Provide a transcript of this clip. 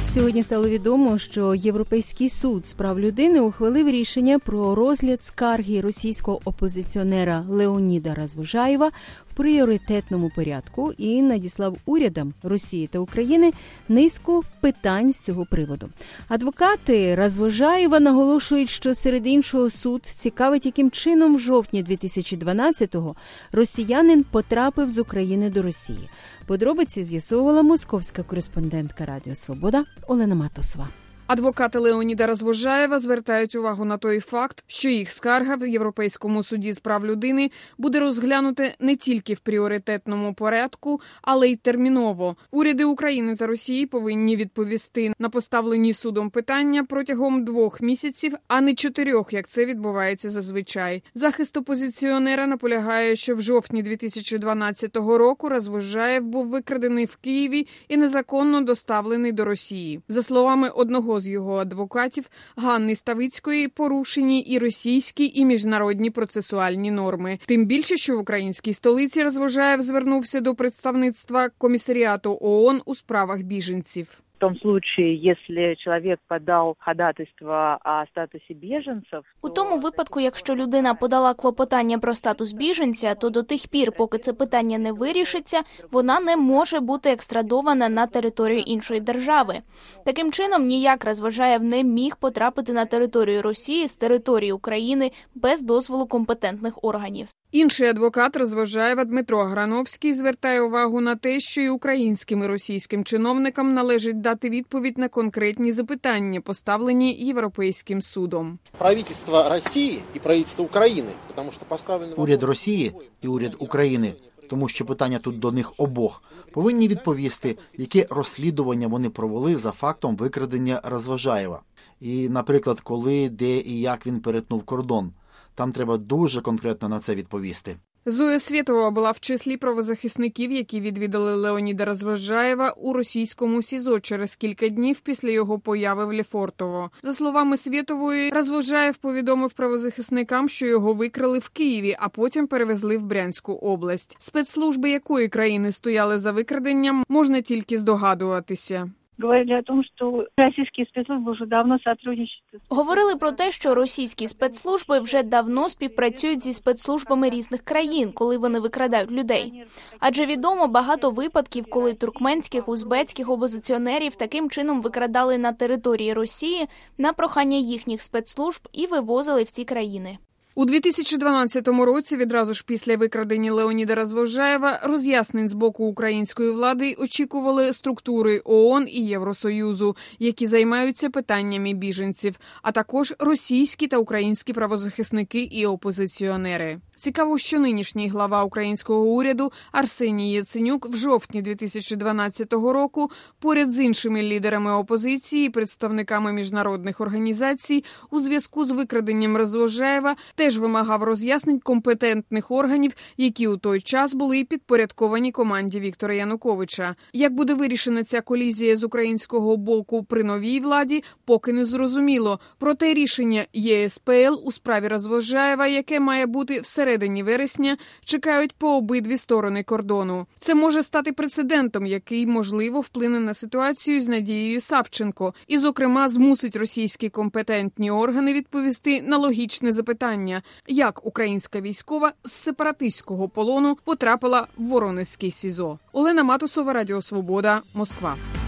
Сьогодні стало відомо, що Європейський суд з прав людини ухвалив рішення про розгляд скарги російського опозиціонера Леоніда Развожаєва в пріоритетному порядку і надіслав урядам Росії та України низку питань з цього приводу. Адвокати Развожаєва наголошують, що серед іншого суд цікавить, яким чином в жовтні 2012-го росіянин потрапив з України до Росії. Подробиці з'ясовувала московська кореспондентка Радіо Свобода Олена Матусова. Адвокати Леоніда Развожаєва звертають увагу на той факт, що їх скарга в Європейському суді з прав людини буде розглянута не тільки в пріоритетному порядку, але й терміново. Уряди України та Росії повинні відповісти на поставлені судом питання протягом 2 місяців, а не 4, як це відбувається зазвичай. Захист опозиціонера наполягає, що в жовтні 2012 року Развожаєв був викрадений в Києві і незаконно доставлений до Росії. За словами одного з його адвокатів Ганни Ставицької, порушені і російські, і міжнародні процесуальні норми. Тим більше, що в українській столиці Развожаєв звернувся до представництва комісаріату ООН у справах біженців. В том случае, если человек подал ходатайство о статусі біженців... У тому випадку, якщо людина подала клопотання про статус біженця, то до тих пір, поки це питання не вирішиться, вона не може бути екстрадована на територію іншої держави. Таким чином, ніяк Развожаєв не міг потрапити на територію Росії з території України без дозволу компетентних органів. Інший адвокат Развожаєва Дмитро Грановський звертає увагу на те, що і українським і російським чиновникам належить дати відповідь на конкретні запитання, поставлені Європейським судом. Правительство Росії і правительство України, тому що поставлені уряд Росії і уряд України, тому що питання тут до них обох, повинні відповісти, яке розслідування вони провели за фактом викрадення Развожаєва. І, наприклад, коли, де і як він перетнув кордон. Там треба дуже конкретно на це відповісти. Зоя Свєтова була в числі правозахисників, які відвідали Леоніда Развожаєва у російському СІЗО через кілька днів після його появи в Лефортово. За словами Свєтової, Развожаєв повідомив правозахисникам, що його викрали в Києві, а потім перевезли в Брянську область. Спецслужби якої країни стояли за викраденням, можна тільки здогадуватися. Говорили о том, що російські спецслужби вже давно співпрацюють. Говорили про те, що російські спецслужби вже давно співпрацюють зі спецслужбами різних країн, коли вони викрадають людей. Адже відомо багато випадків, коли туркменських, узбецьких опозиціонерів таким чином викрадали на території Росії на прохання їхніх спецслужб і вивозили в ці країни. У 2012 році, відразу ж після викрадення Леоніда Развожаєва, роз'яснень з боку української влади очікували структури ООН і Євросоюзу, які займаються питаннями біженців, а також російські та українські правозахисники і опозиціонери. Цікаво, що нинішній глава українського уряду Арсеній Яценюк в жовтні 2012 року поряд з іншими лідерами опозиції і представниками міжнародних організацій у зв'язку з викраденням Развожаєва теж вимагав роз'яснень компетентних органів, які у той час були підпорядковані команді Віктора Януковича. Як буде вирішена ця колізія з українського боку при новій владі, поки не зрозуміло. Проте рішення ЄСПЛ у справі Развожаєва, яке має бути всередині вересня, чекають по обидві сторони кордону. Це може стати прецедентом, який, можливо, вплине на ситуацію з Надією Савченко і, зокрема, змусить російські компетентні органи відповісти на логічне запитання, як українська військова з сепаратистського полону потрапила в Воронезький СІЗО. Олена Матусова, Радіо Свобода, Москва.